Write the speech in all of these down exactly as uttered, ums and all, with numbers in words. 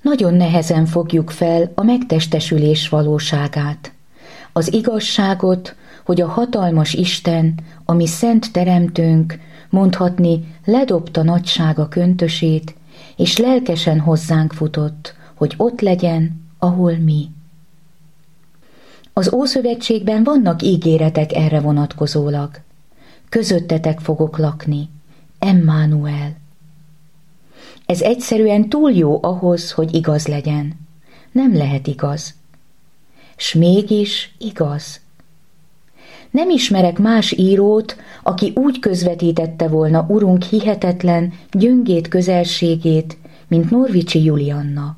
Nagyon nehezen fogjuk fel a megtestesülés valóságát, az igazságot, hogy a hatalmas Isten, a mi szent teremtőnk, mondhatni, ledobta nagysága köntösét, és lelkesen hozzánk futott, hogy ott legyen, ahol mi. Az Ószövetségben vannak ígéretek erre vonatkozólag. Közöttetek fogok lakni, Emmanuel. Ez egyszerűen túl jó ahhoz, hogy igaz legyen. Nem lehet igaz. S mégis igaz. Nem ismerek más írót, aki úgy közvetítette volna Urunk hihetetlen, gyöngét közelségét, mint Norvicsi Julianna.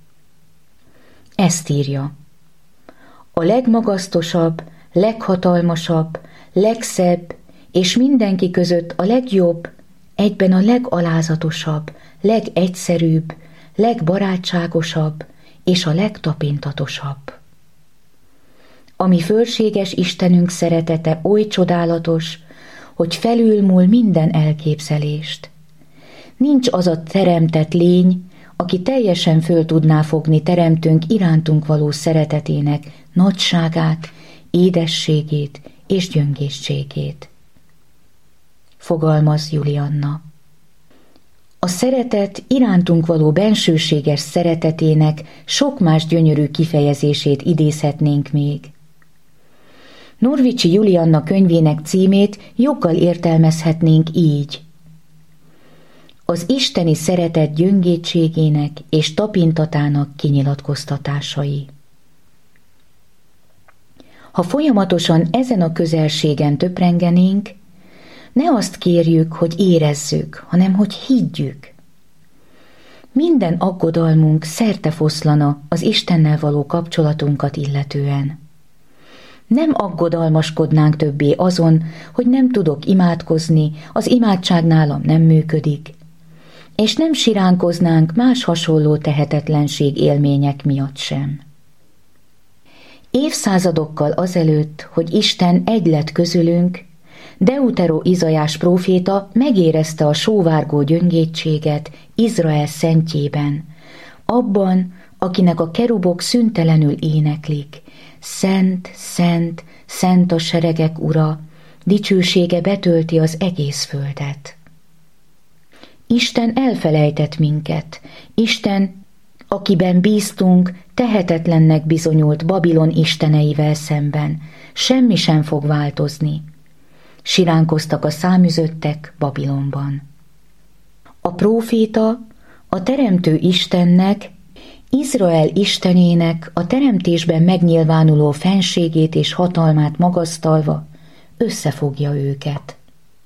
Ezt írja. A legmagasztosabb, leghatalmasabb, legszebb, és mindenki között a legjobb, egyben a legalázatosabb, legegyszerűbb, legbarátságosabb és a legtapintatosabb. A mi fölséges Istenünk szeretete oly csodálatos, hogy felülmúl minden elképzelést. Nincs az a teremtett lény, aki teljesen föl tudná fogni teremtőnk irántunk való szeretetének nagyságát, édességét és gyöngészségét. Fogalmaz Julianna. A szeretet irántunk való bensőséges szeretetének sok más gyönyörű kifejezését idézhetnénk még. Norvicsi Julianna könyvének címét joggal értelmezhetnénk így. Az isteni szeretet gyöngétségének és tapintatának kinyilatkoztatásai. Ha folyamatosan ezen a közelségen töprengenénk, ne azt kérjük, hogy érezzük, hanem hogy higgyük. Minden aggodalmunk szertefoszlana az Istennel való kapcsolatunkat illetően. Nem aggodalmaskodnánk többé azon, hogy nem tudok imádkozni, az imádság nálam nem működik, és nem siránkoznánk más hasonló tehetetlenség élmények miatt sem. Évszázadokkal azelőtt, hogy Isten egy lett közülünk, Deutero Izaiás próféta megérezte a sóvárgó gyöngétséget Izrael szentjében, abban, akinek a kerubok szüntelenül éneklik, szent, szent, szent a seregek ura, dicsősége betölti az egész földet. Isten elfelejtett minket, Isten, akiben bíztunk, tehetetlennek bizonyult Babilon isteneivel szemben, semmi sem fog változni. Siránkoztak a számüzöttek Babilonban. A próféta a teremtő Istennek, Izrael Istenének a teremtésben megnyilvánuló fenségét és hatalmát magasztalva összefogja őket.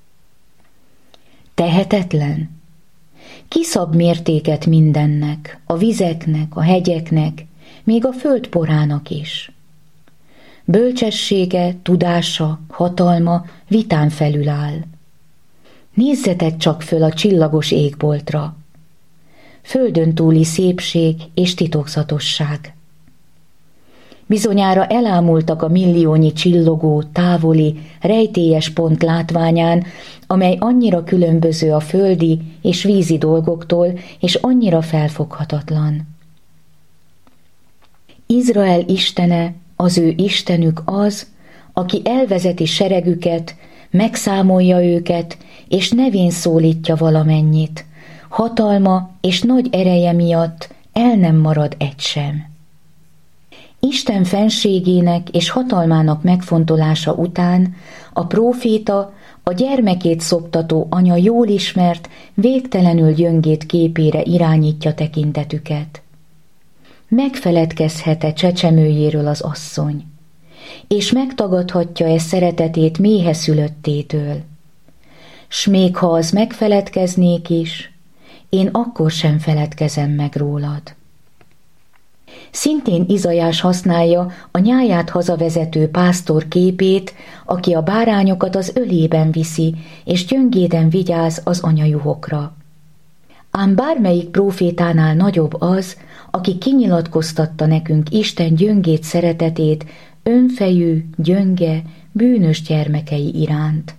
Tehetetlen? Ki szab mértéket mindennek, a vizeknek, a hegyeknek, még a föld porának is. Bölcsessége, tudása, hatalma vitán felül áll. Nézzetek csak föl a csillagos égboltra. Földön túli szépség és titokzatosság. Bizonyára elámultak a milliónyi csillogó, távoli, rejtélyes pont látványán, amely annyira különböző a földi és vízi dolgoktól, és annyira felfoghatatlan. Izrael istene, az ő Istenük az, aki elvezeti seregüket, megszámolja őket, és nevén szólítja valamennyit. Hatalma és nagy ereje miatt el nem marad egy sem. Isten fenségének és hatalmának megfontolása után a próféta a gyermekét szoptató anya jól ismert, végtelenül gyöngét képére irányítja tekintetüket. Megfeledkezhet-e csecsemőjéről az asszony, és megtagadhatja-e szeretetét méhe szülöttétől? S még ha az megfeledkeznék is, én akkor sem feledkezem meg rólad. Szintén Izaiás használja a nyáját hazavezető pásztor képét, aki a bárányokat az ölében viszi, és gyöngéden vigyáz az anyajuhokra. Ám bármelyik prófétánál nagyobb az, aki kinyilatkoztatta nekünk Isten gyöngét szeretetét önfejű, gyönge, bűnös gyermekei iránt.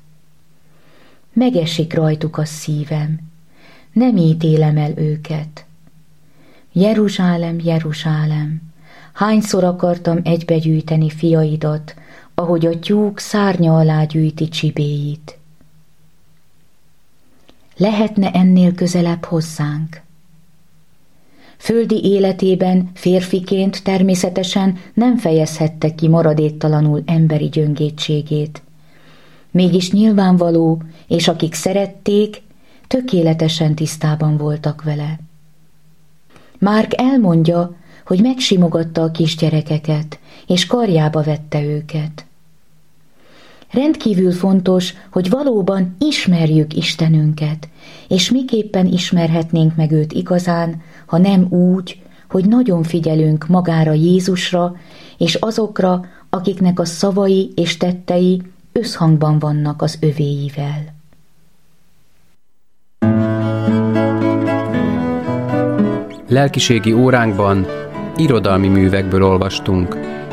Megesik rajtuk a szívem, nem ítélem el őket. Jeruzsálem, Jeruzsálem, hányszor akartam egybegyűjteni fiaidat, ahogy a tyúk szárnya alá gyűjti csibéit. Lehetne ennél közelebb hozzánk? Földi életében férfiként természetesen nem fejezhette ki maradéktalanul emberi gyöngétségét. Mégis nyilvánvaló, és akik szerették, tökéletesen tisztában voltak vele. Márk elmondja, hogy megsimogatta a kisgyerekeket, és karjába vette őket. Rendkívül fontos, hogy valóban ismerjük Istenünket, és miképpen ismerhetnénk meg őt igazán, ha nem úgy, hogy nagyon figyelünk magára Jézusra, és azokra, akiknek a szavai és tettei összhangban vannak az övéivel. Lelkiségi óránkban irodalmi művekből olvastunk.